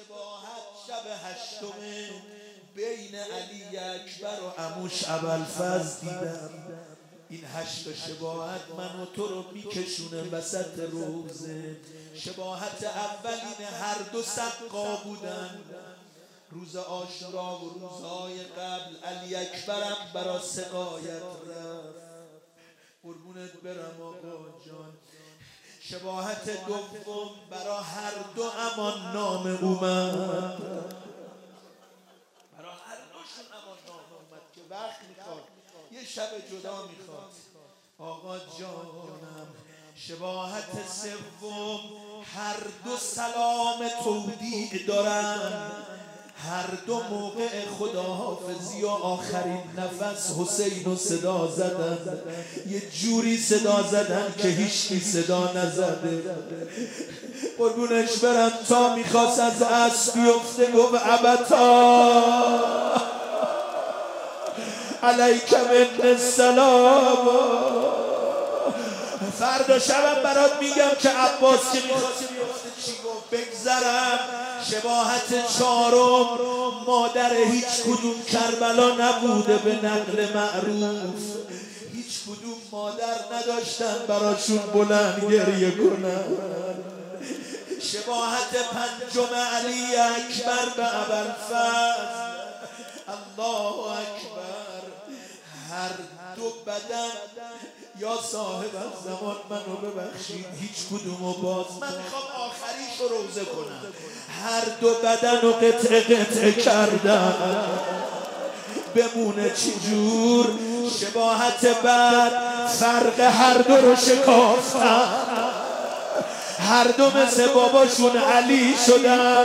شباهت شب هشتمه بین علی اکبر و عموش ابوالفضل دیدم. این 8 شباهت من و تو رو میکشونه وسط روزه. شباهت اول اینه هر دو سقا بودن روز عاشورا و روزهای قبل. علی اکبرم برا سقایت رفت، قربونت برم آقا جان. شباهت دوم برا هر دو امان نام اومد، برا هر دوشون امان نام اومد که وقت میخواد یه شب جدا میخواد. آقا جانم شباهت سوم هر دو سلام تودیع دارن، هر دو موقع خداحافظی و آخرین نفس حسین رو صدا زدن. یه جوری صدا زدن که هیچکی صدا نزده. قربونش برم تا میخواست از اسب بیفته گفت ابتا علیک من السلام. فردا شبم برات میگم که عباس که میخواست بیفته چی گفت. بگذرم شباهت چهارم مادر هیچ کدوم کربلا نبوده به نقل معروف. هیچ کدوم مادر نداشتن براشون بلند گریه کنن. شباهت پنجم علی اکبر به ابوالفضل. الله اکبر. هر دو بدن یا صاحب زمان منو ببخشید هیچ کدومو باز من میخوام آخریشو روزه کنم. هر دو بدن رو قطعه قطعه کردن بمونه چجور. شباهت بعد فرق هر دو رو شکافتن، هر دو مثل باباشون علی شدن.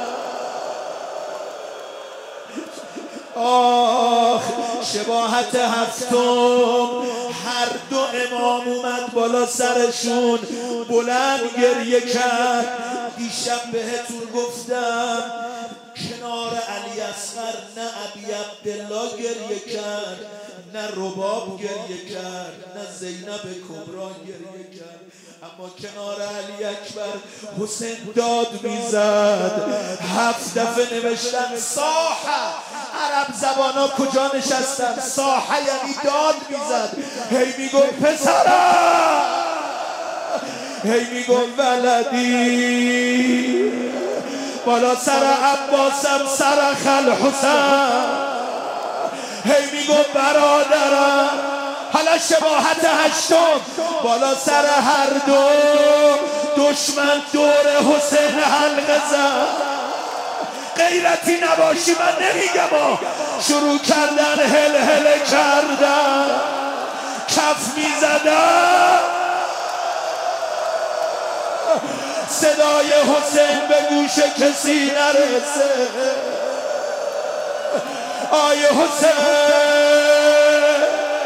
آخ شباهت هفتم هر دو امام اومد بالا سرشون بلند گریه کرد. دیشب بهتون گفتم کنار علی اصغر نه ابی عبدالله گریه کرد، نه رباب گریه کرد، نه زینب کبرا گریه کرد، اما کنار علی اکبر حسین داد میزد. 7 دفعه نوشتن صاحه. عرب زبانا کجا نشستن؟ صاحه یعنی داد میزد. هی میگفت پسرم، هی میگفت ولدی. بالا سر عباسم سر خل حسین. هی میگفت برادرم. حالا شباهت هشتم بالا سر هر دو دشمن دور حسین حلقه زد. غیرتی نباشی من نمیگم. شروع کردن هل هل کردن، کف میزدن. صدای حسین به گوش کسی نرسه. آیه حسین،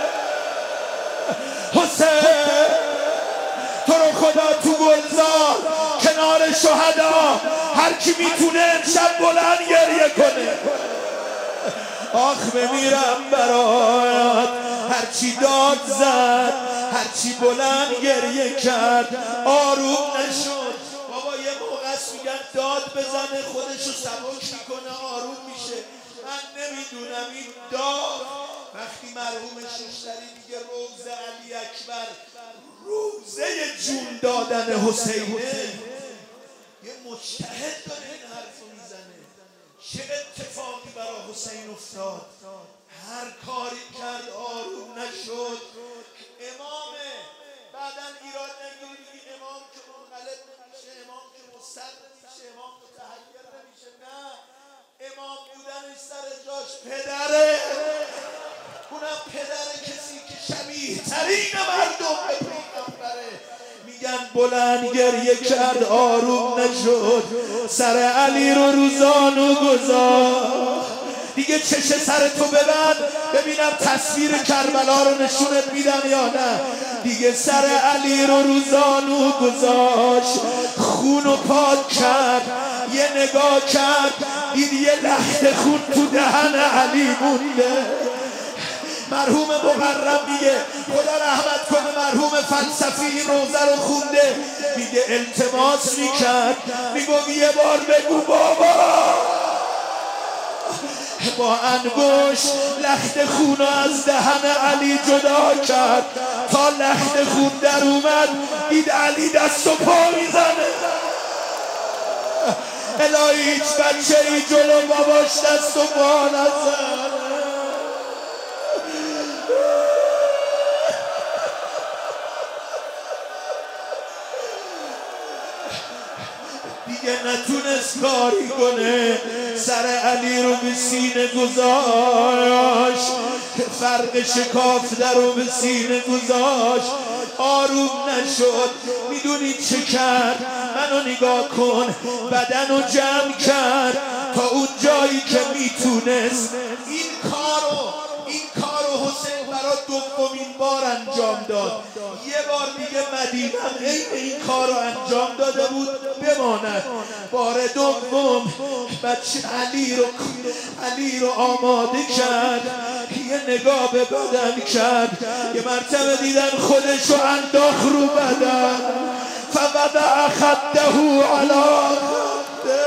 حسین تو رو خدا تو گلزار کنار شهدا هر کی میتونه امشب بلند گریه کنه. آخ بمیرم برات. هرچی داد زد، هرچی بلند گریه کرد آروم نشد. بابا یه موقع است میگن داد بزنه خودشو سبک میکنه آروم میشه. من نمیدونم این داد وقتی مرحوم ششتری میگه روزه علی اکبر روزه جون دادن حسینه، یه مجتهد داره این حرفو میزنه. چه اتفاقی برای حسین افتاد؟ هر کاری کرد آروم نشد. امامه بعدن ایراد نگیری امام که منقلب نمیشه، امام که مستر نمیشه، امام متحیر نمیشه. نه، امام بودنش سر جاش پدره. اونم پدر کسی که شبیه ترین مردم به پیغمبره. میگن بلند گریه کرد آروم نشد. سر علی رو روزانو گذاشت. دیگه چش سر تو ببند ببینم تصویر کربلا رو نشونت میدم یا نه. دیگه سر علی رو روزانو گذاشت، خونو پاک کرد، یه نگاه کرد دید یه لخت خون تو دهن علی مونده. مرحوم مقرم میگه خدا رحمت کنه مرحوم فلسفی این روزه رو خونده، میگه التماس میکرد میگو یه بار بگو بابا، با انگشت لخت خون از دهن علی جدا کرد تا لخت خون در اومد، دید علی دست و پا میزنه. الهی هیچ بچه ای جلو باباش دست و پا نزن. دیگه نتونست کاری کنه، سر علی رو به سینه گذاشت، فرق شکافته رو به سینه گذاشت، آروم نشد. میدونی چه کرد؟ منو نگاه کن، بدن رو جمع کرد تا اون جایی که میتونست این کارو حسین برای دومین بار انجام داد. یه بار دیگه مدینه این کارو انجام داده بود بماند. بار دوم بچه علی رو آماده کرد، یه نگاه به بدن کرد، یه مرتبه دیدن خودشو انداخت رو بدن، فوضع خده علی خده،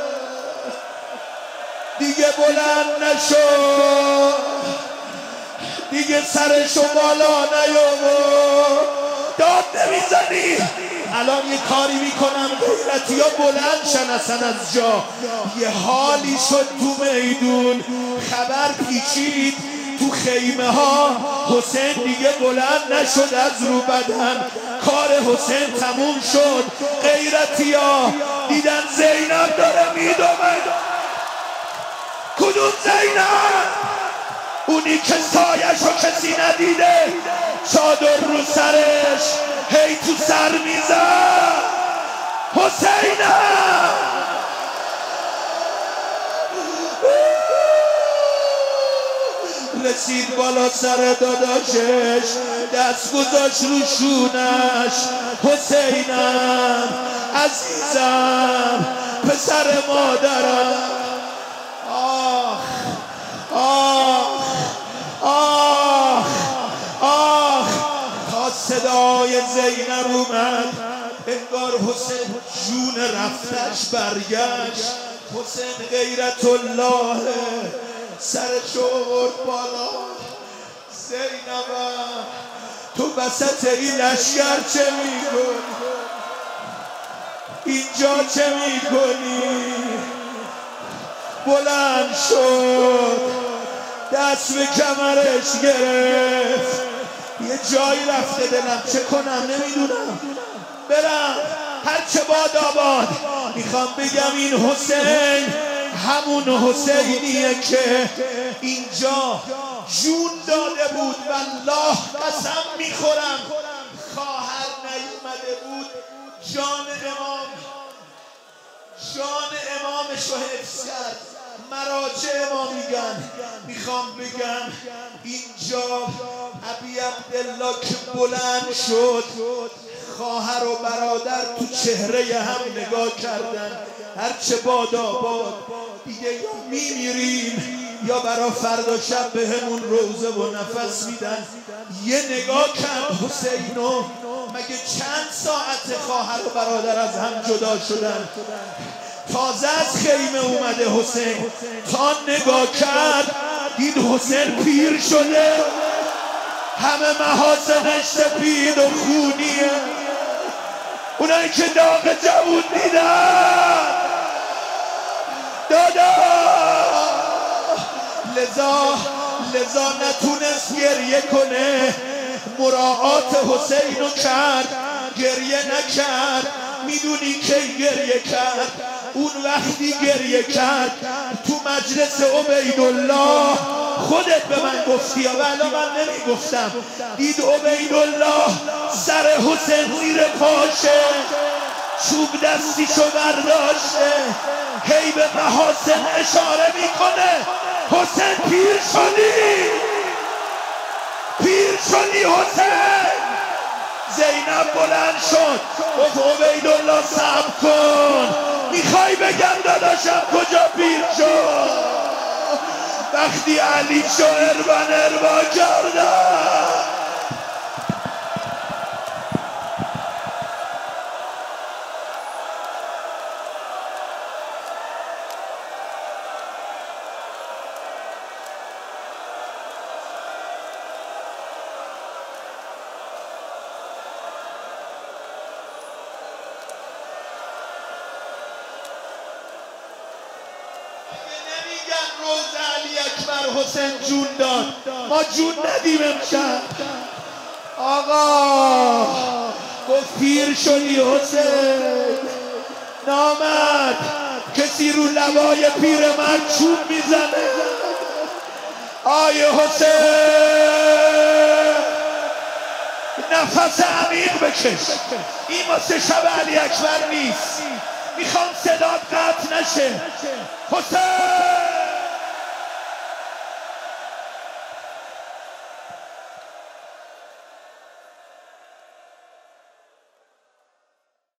دیگه بلند نشد، دیگه سرشو بالا نیاورد. داد نمیزنی؟ الان یه کاری میکنم غیرتی ها بلند شن اصلا از جا. یه حالی شد تو میدون، خبر پیچید تو خیمه ها، حسین دیگه بلند نشد از رو بدن، کار حسین تموم شد. غیرتی ها دیدن زینب داره میدومد. کدوم زینب؟ اونی که سایش رو کسی ندیده، چادر رو سرش هی تو سر میزد. حسینم رسید بالا سر داداشش، دست گذاشت رو شونش. حسینم عزیزم پسر مادرم. آخ آخ آخ آخ، تا صدای زینب اومد انگار حسین جون رفتش برگشت. حسین غیرت الله سرش آورد بالا. زینبم تو وسط این لشکر چه میکنی؟ اینجا چه میکنی؟ بلند شد، دست به کمرش گرفت. یه جایی رفته دلم، چه کنم نمیدونم، برم هرچه باد آباد. میخوام بگم این حسین همون حسینیه که اینجا جون داده بود. والله قسم میخورم خواهر نیومده بود جان امامش رو حفظ کرد. مراجع ما میگن، میخوام بگم اینجا ابی عبدالله که بلند شد، خواهر و برادر تو چهره هم نگاه کردن. هرچه بادا باد دیگه یا میمیریم یا برا فردا شب به همون روزه و نفس میدن. یه نگاه کرد حسینو، مگه چند ساعت خواهر و برادر از هم جدا شدن؟ تازه از خیمه اومده حسین، تا نگاه کرد دید حسین پیر شده، همه محاسنش سپید و خونیه. اونایی که داغ جوون دیدن دادا، لذا نتونست گریه کنه. مراعات حسین رو کرد، گریه نکرد. میدونی که گریه کرد؟ اون وقتی گریه کرد تو مجلس عبیدالله. خودت به من گفتی و الا من نمیگفتم. دید عبیدالله سر حسین زیر پاشه، چوب دستیشو برداشته، هی به محاسن اشاره میکنه. حسین پیر شدی حسین. زینب بلند شد گفت عبیدالله صبر کن، میخوای بگم داداشم کجا پیر شد؟ وقتی علی شاعر و اروا کردن. روز علی اکبر حسین جون داد، ما جون ندیم امشب. آقا گفت پیر شدی حسین، نامد کسی رو لبای پیرمرد چوب میزنه. آیه حسین نفس عمیق بکش، این واسه شب علی اکبر نیست، میخوام صدات قطع نشه. حسین